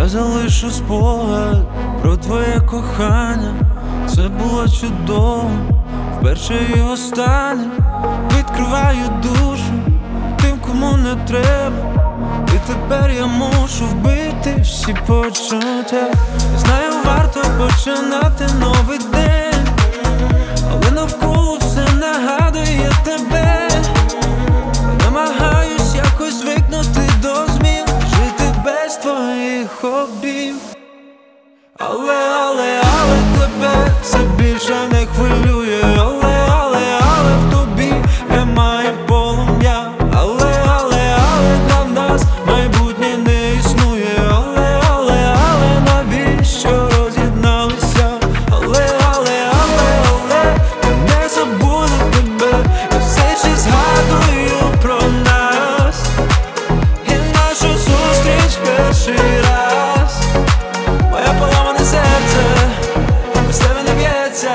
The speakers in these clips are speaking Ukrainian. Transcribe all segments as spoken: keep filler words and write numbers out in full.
Я залишу спогад про твоє кохання. Це було чудово, вперше і останнє. Відкриваю душу тим, кому не треба. І тепер я мушу вбити всі почуття. Я знаю, варто починати новий день, але навколо все нагадує тебе. Намагаюсь якось звикнути до змін, жити без твоїх обійм. Але, але, але тебе це більше не хвилює. Але, але, але в тобі немає полум'я. Але, але, але для нас майбутнє не існує. Але, але, але навіщо роз'єдналися? Але, але, але, але я не забуду тебе. Я все ще згадую про нас і нашу зустріч перший раз. Моє поламане серце без тебе не б'ється.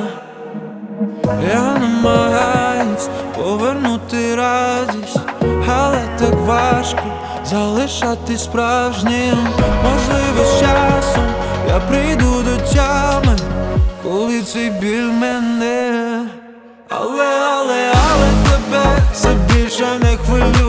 Я намагаюсь повернути радість, але так важко залишати справжнім. Можливо, з часом я прийду до тями, коли цей біль мене. Але, але, але тебе це більше не хвилює.